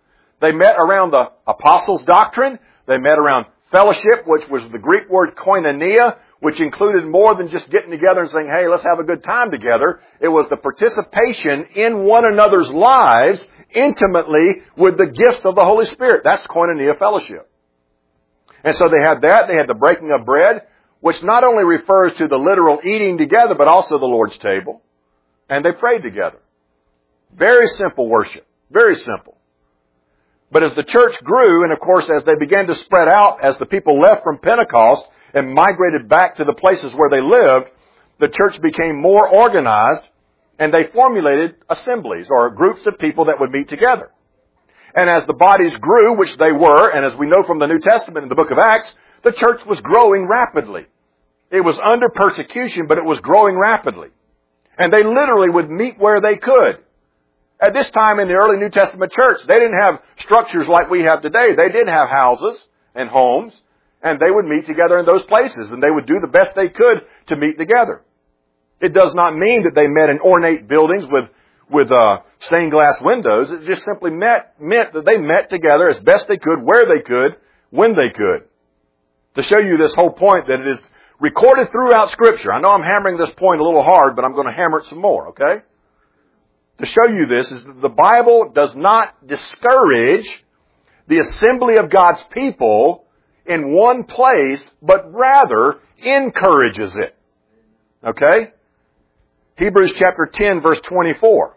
They met around the apostles' doctrine. They met around fellowship, which was the Greek word koinonia, which included more than just getting together and saying, hey, let's have a good time together. It was the participation in one another's lives intimately with the gift of the Holy Spirit. That's koinonia fellowship. And so they had that. They had the breaking of bread, which not only refers to the literal eating together, but also the Lord's table. And they prayed together. Very simple worship. Very simple. But as the church grew, and of course as they began to spread out, as the people left from Pentecost and migrated back to the places where they lived, the church became more organized, and they formulated assemblies or groups of people that would meet together. And as the bodies grew, which they were, and as we know from the New Testament in the book of Acts, the church was growing rapidly. It was under persecution, but it was growing rapidly. And they literally would meet where they could. At this time in the early New Testament church, they didn't have structures like we have today. They did have houses and homes, and they would meet together in those places, and they would do the best they could to meet together. It does not mean that they met in ornate buildings with with uh, stained glass windows. It just simply met, meant that they met together as best they could, where they could, when they could. To show you this whole point that it is recorded throughout Scripture. I know I'm hammering this point a little hard, but I'm going to hammer it some more, okay? To show you this is that the Bible does not discourage the assembly of God's people in one place, but rather encourages it. Okay? Hebrews chapter ten, verse twenty-four.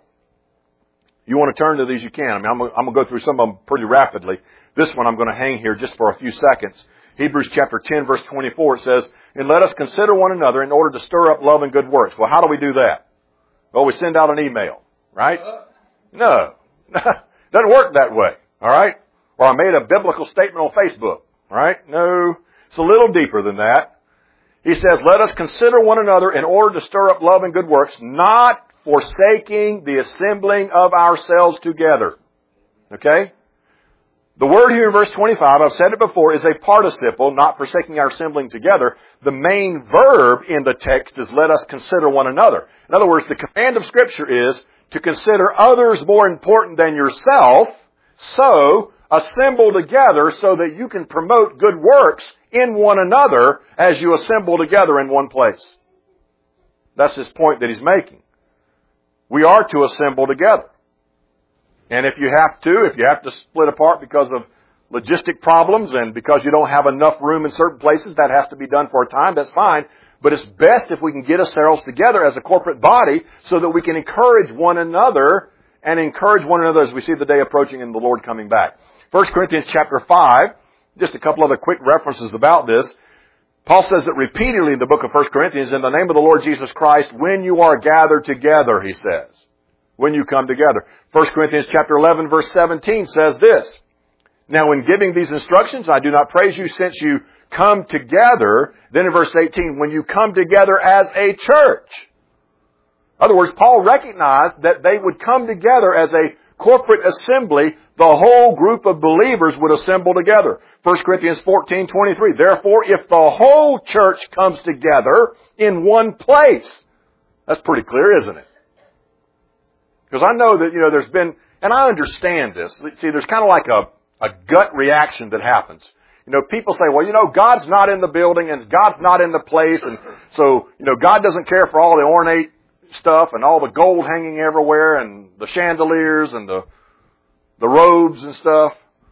You want to turn to these, you can. I mean, I'm, I'm going to go through some of them pretty rapidly. This one I'm going to hang here just for a few seconds. Hebrews chapter ten, verse twenty-four, it says, and let us consider one another in order to stir up love and good works. Well, how do we do that? Well, we send out an email, right? No. Doesn't work that way, all right? Or I made a biblical statement on Facebook, all right? No. It's a little deeper than that. He says, let us consider one another in order to stir up love and good works, not forsaking the assembling of ourselves together. Okay? The word here in verse twenty-five, I've said it before, is a participle, not forsaking our assembling together. The main verb in the text is let us consider one another. In other words, the command of Scripture is to consider others more important than yourself, so assemble together so that you can promote good works in one another as you assemble together in one place. That's his point that he's making. We are to assemble together. And if you have to, if you have to split apart because of logistic problems and because you don't have enough room in certain places, that has to be done for a time, that's fine. But it's best if we can get ourselves together as a corporate body so that we can encourage one another and encourage one another as we see the day approaching and the Lord coming back. First Corinthians chapter five, just a couple other quick references about this. Paul says that repeatedly in the book of First Corinthians, in the name of the Lord Jesus Christ, when you are gathered together, he says. When you come together. First Corinthians chapter eleven, verse seventeen says this. Now in giving these instructions, I do not praise you since you come together. Then in verse eighteen, when you come together as a church. In other words, Paul recognized that they would come together as a corporate assembly. The whole group of believers would assemble together. First Corinthians fourteen, twenty-three. Therefore, if the whole church comes together in one place. That's pretty clear, isn't it? Because I know that, you know, there's been, and I understand this. See, there's kind of like a, a gut reaction that happens. You know, people say, well, you know, God's not in the building and God's not in the place. And so, you know, God doesn't care for all the ornate stuff and all the gold hanging everywhere and the chandeliers and the, the robes and stuff.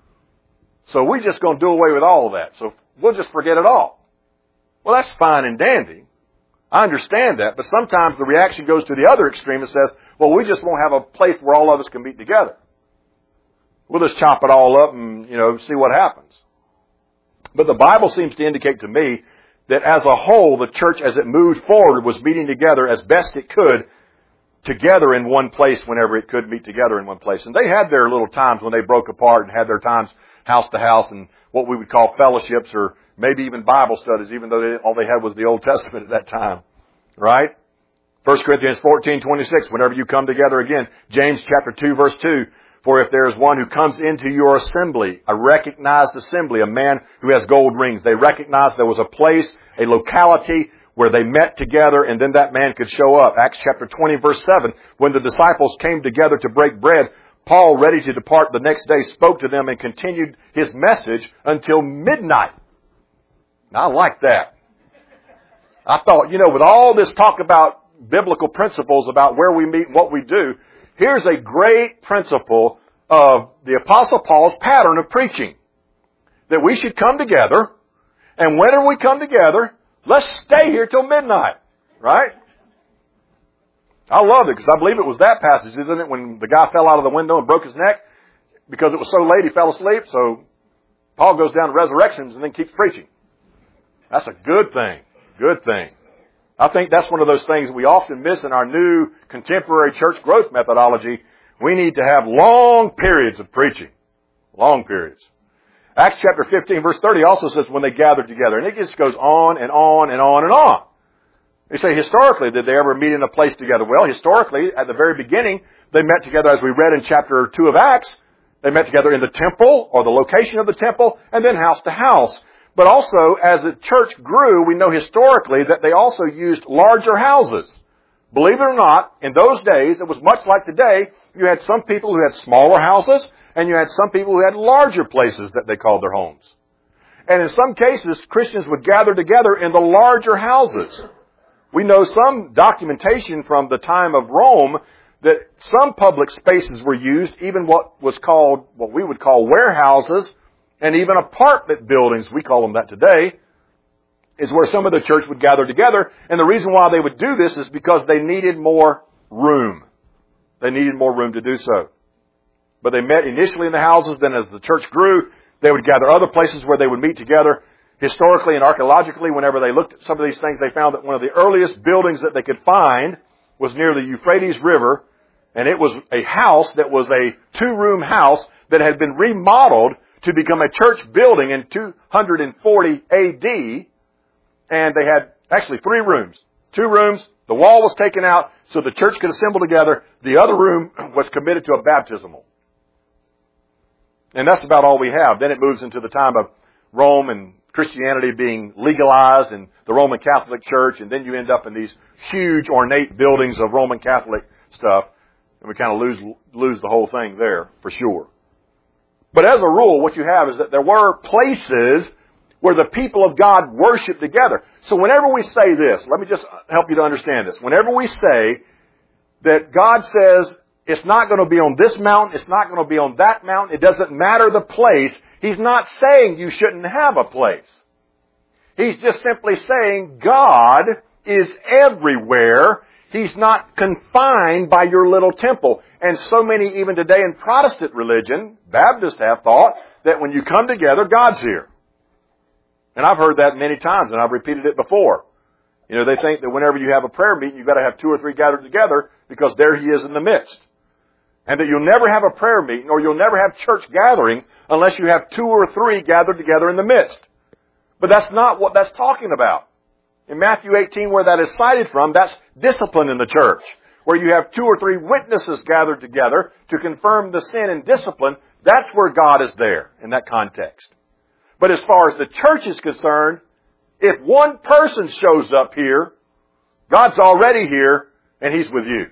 So we're just going to do away with all of that. So we'll just forget it all. Well, that's fine and dandy. I understand that. But sometimes the reaction goes to the other extreme and says, well, we just won't have a place where all of us can meet together. We'll just chop it all up and, you know, see what happens. But the Bible seems to indicate to me that as a whole, the church, as it moved forward, was meeting together as best it could, together in one place whenever it could meet together in one place. And they had their little times when they broke apart and had their times house to house and what we would call fellowships or maybe even Bible studies, even though they, all they had was the Old Testament at that time. Right? First Corinthians fourteen, twenty-six, whenever you come together again. James chapter two, verse two. For if there is one who comes into your assembly, a recognized assembly, a man who has gold rings, they recognized there was a place, a locality where they met together and then that man could show up. Acts chapter twenty, verse seven. When the disciples came together to break bread, Paul, ready to depart the next day, spoke to them and continued his message until midnight. Now, I like that. I thought, you know, with all this talk about biblical principles about where we meet and what we do, here's a great principle of the Apostle Paul's pattern of preaching. That we should come together, and whenever we come together, let's stay here till midnight. Right? I love it because I believe it was that passage, isn't it, when the guy fell out of the window and broke his neck because it was so late he fell asleep. So Paul goes down to resurrections and then keeps preaching. That's a good thing. Good thing. I think that's one of those things we often miss in our new contemporary church growth methodology. We need to have long periods of preaching. Long periods. Acts chapter fifteen verse thirty also says when they gathered together. And it just goes on and on and on and on. You say, historically, did they ever meet in a place together? Well, historically, at the very beginning, they met together, as we read in chapter two of Acts. They met together in the temple, or the location of the temple, and then house to house. But also, as the church grew, we know historically that they also used larger houses. Believe it or not, in those days, it was much like today. You had some people who had smaller houses, and you had some people who had larger places that they called their homes. And in some cases, Christians would gather together in the larger houses. We know some documentation from the time of Rome that some public spaces were used, even what was called, what we would call warehouses, and even apartment buildings, we call them that today, is where some of the church would gather together. And the reason why they would do this is because they needed more room. They needed more room to do so. But they met initially in the houses, then as the church grew, they would gather other places where they would meet together. Historically and archaeologically, whenever they looked at some of these things, they found that one of the earliest buildings that they could find was near the Euphrates River, and it was a house that was a two-room house that had been remodeled to become a church building in two hundred forty A D, and they had actually three rooms. Two rooms, the wall was taken out so the church could assemble together. The other room was committed to a baptismal. And that's about all we have. Then it moves into the time of Rome and Christianity being legalized and the Roman Catholic Church, and then you end up in these huge ornate buildings of Roman Catholic stuff, and we kind of lose lose the whole thing there, for sure. But as a rule, what you have is that there were places where the people of God worship together. So whenever we say this, let me just help you to understand this. Whenever we say that God says it's not going to be on this mountain, it's not going to be on that mountain, it doesn't matter the place, He's not saying you shouldn't have a place. He's just simply saying God is everywhere. He's not confined by your little temple. And so many, even today in Protestant religion, Baptists have thought that when you come together, God's here. And I've heard that many times, and I've repeated it before. You know, they think that whenever you have a prayer meeting, you've got to have two or three gathered together because there He is in the midst. And that you'll never have a prayer meeting or you'll never have church gathering unless you have two or three gathered together in the midst. But that's not what that's talking about. In Matthew eighteen, where that is cited from, that's discipline in the church. Where you have two or three witnesses gathered together to confirm the sin and discipline, that's where God is there in that context. But as far as the church is concerned, if one person shows up here, God's already here and He's with you.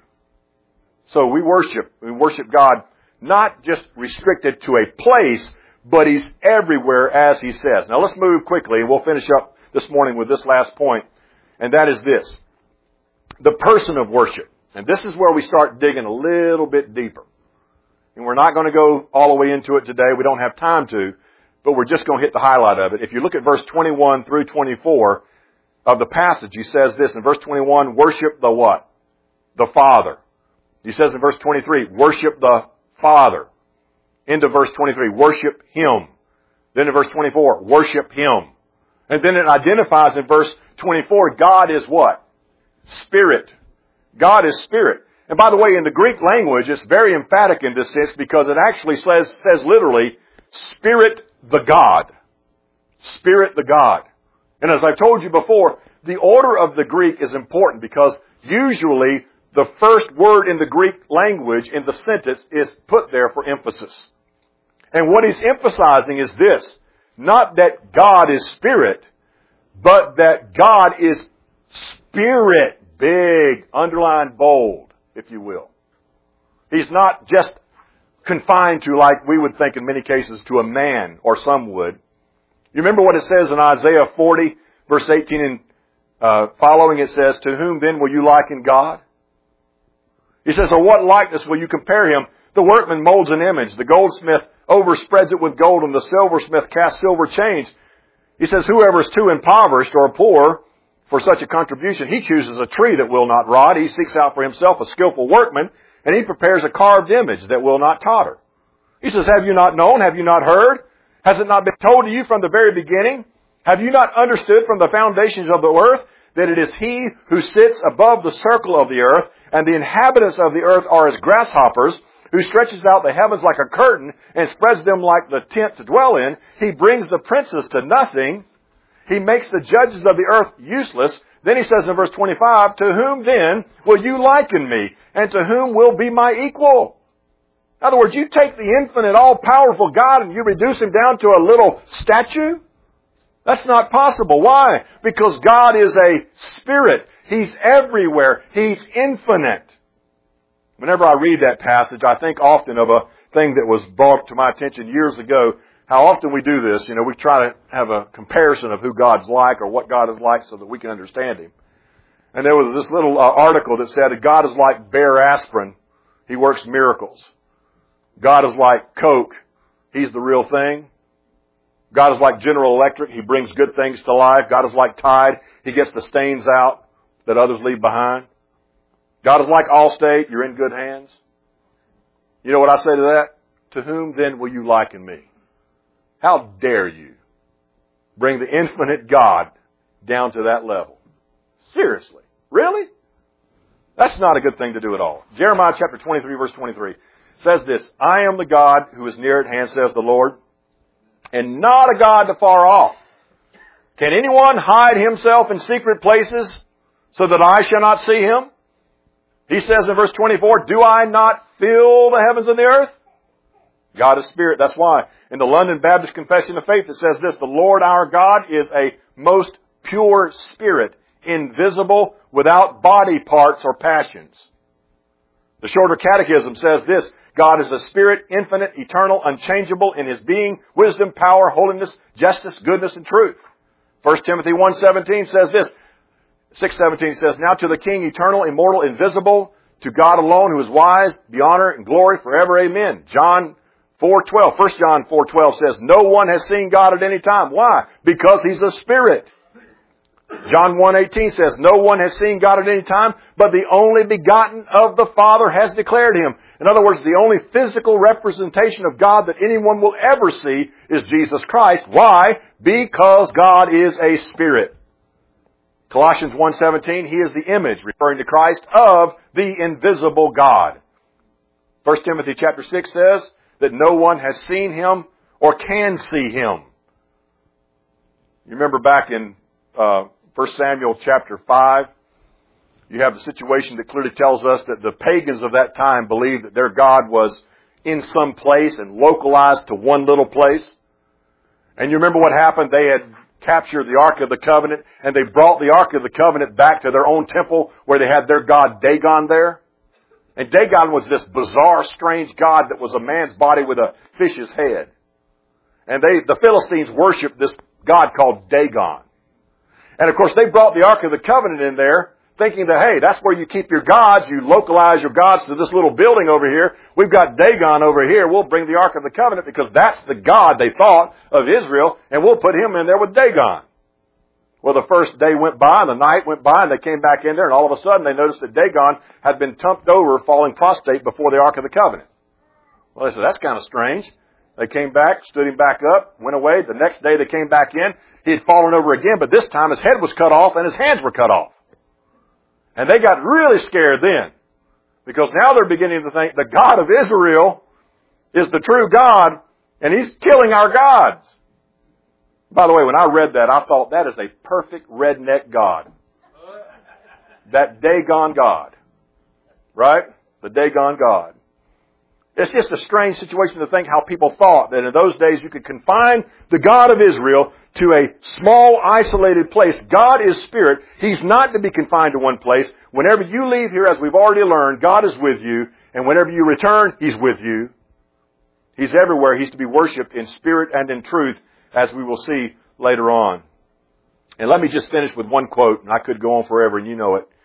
So we worship, we worship God not just restricted to a place, but He's everywhere as He says. Now let's move quickly and we'll finish up this morning with this last point, and that is this. The person of worship. And this is where we start digging a little bit deeper. And we're not going to go all the way into it today. We don't have time to, but we're just going to hit the highlight of it. If you look at verse twenty-one through twenty-four of the passage, he says this in verse twenty-one, worship the what? The Father. He says in verse twenty-three, worship the Father. Into verse twenty-three, worship Him. Then in verse twenty-four, worship Him. And then it identifies in verse twenty-four, God is what? Spirit. God is Spirit. And by the way, in the Greek language, it's very emphatic in this sense because it actually says, says literally, Spirit the God. Spirit the God. And as I've told you before, the order of the Greek is important because usually the first word in the Greek language in the sentence is put there for emphasis. And what he's emphasizing is this, not that God is Spirit, but that God is Spirit. Big, underlined, bold, if you will. He's not just confined to, like we would think in many cases, to a man, or some would. You remember what it says in Isaiah forty, verse eighteen and uh, following? It says, to whom then will you liken God? He says, or what likeness will you compare him? The workman molds an image. The goldsmith overspreads it with gold, and the silversmith casts silver chains. He says, whoever is too impoverished or poor for such a contribution, he chooses a tree that will not rot. He seeks out for himself a skillful workman, and he prepares a carved image that will not totter. He says, have you not known? Have you not heard? Has it not been told to you from the very beginning? Have you not understood from the foundations of the earth that it is He who sits above the circle of the earth, and the inhabitants of the earth are as grasshoppers, who stretches out the heavens like a curtain and spreads them like the tent to dwell in? He brings the princes to nothing. He makes the judges of the earth useless. Then he says in verse twenty-five, to whom then will you liken me, and to whom will be my equal? In other words, you take the infinite, all-powerful God and you reduce Him down to a little statue? That's not possible. Why? Because God is a spirit. He's everywhere. He's infinite. Whenever I read that passage, I think often of a thing that was brought to my attention years ago. How often we do this, you know, we try to have a comparison of who God's like or what God is like so that we can understand Him. And there was this little uh, article that said that God is like Bear Aspirin. He works miracles. God is like Coke. He's the real thing. God is like General Electric. He brings good things to life. God is like Tide. He gets the stains out that others leave behind. God is like Allstate. You're in good hands. You know what I say to that? To whom then will you liken me? How dare you bring the infinite God down to that level? Seriously. Really? That's not a good thing to do at all. Jeremiah chapter twenty-three, verse twenty-three says this, I am the God who is near at hand, says the Lord, and not a God afar off. Can anyone hide himself in secret places so that I shall not see him? He says in verse twenty-four, do I not fill the heavens and the earth? God is spirit. That's why in the London Baptist Confession of Faith it says this, the Lord our God is a most pure spirit, invisible, without body parts or passions. The Shorter Catechism says this, God is a spirit, infinite, eternal, unchangeable in His being, wisdom, power, holiness, justice, goodness, and truth. First Timothy one seventeen says this, six seventeen says, now to the King, eternal, immortal, invisible, to God alone who is wise, be honor and glory forever. Amen. John four twelve, First John four twelve says, no one has seen God at any time. Why? Because He's a spirit. John one eighteen says, no one has seen God at any time, but the only begotten of the Father has declared Him. In other words, the only physical representation of God that anyone will ever see is Jesus Christ. Why? Because God is a spirit. Colossians one seventeen, He is the image, referring to Christ, of the invisible God. First Timothy chapter six says that no one has seen Him or can see Him. You remember back in uh, First Samuel chapter five, you have the situation that clearly tells us that the pagans of that time believed that their God was in some place and localized to one little place. And you remember what happened? They had captured the Ark of the Covenant, and they brought the Ark of the Covenant back to their own temple where they had their god Dagon there. And Dagon was this bizarre, strange god that was a man's body with a fish's head. And they, the Philistines worshipped this god called Dagon. And of course they brought the Ark of the Covenant in there, thinking that, hey, that's where you keep your gods. You localize your gods to this little building over here. We've got Dagon over here. We'll bring the Ark of the Covenant because that's the God, they thought, of Israel, and we'll put him in there with Dagon. Well, the first day went by, and the night went by, and they came back in there, and all of a sudden they noticed that Dagon had been tumped over, falling prostrate before the Ark of the Covenant. Well, they said, that's kind of strange. They came back, stood him back up, went away. The next day they came back in. He had fallen over again, but this time his head was cut off and his hands were cut off. And they got really scared then, because now they're beginning to think the God of Israel is the true God, and He's killing our gods. By the way, when I read that, I thought that is a perfect redneck God. That Dagon God. Right? The Dagon God. It's just a strange situation to think how people thought that in those days you could confine the God of Israel to a small, isolated place. God is spirit. He's not to be confined to one place. Whenever you leave here, as we've already learned, God is with you. And whenever you return, He's with you. He's everywhere. He's to be worshipped in spirit and in truth, as we will see later on. And let me just finish with one quote, and I could go on forever, and you know it.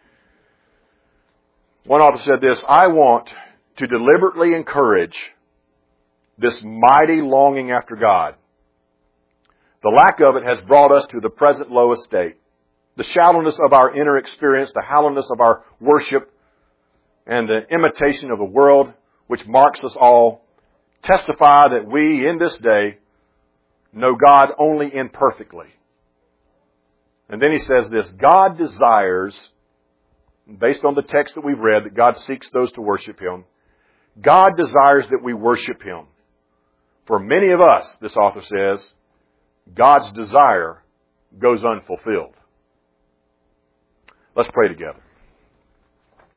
One author said this: I want to deliberately encourage this mighty longing after God. The lack of it has brought us to the present low estate. The shallowness of our inner experience, the hollowness of our worship, and the imitation of the world which marks us all testify that we, in this day, know God only imperfectly. And then he says this: God desires, based on the text that we've read, that God seeks those to worship Him. God desires that we worship Him. For many of us, this author says, God's desire goes unfulfilled. Let's pray together.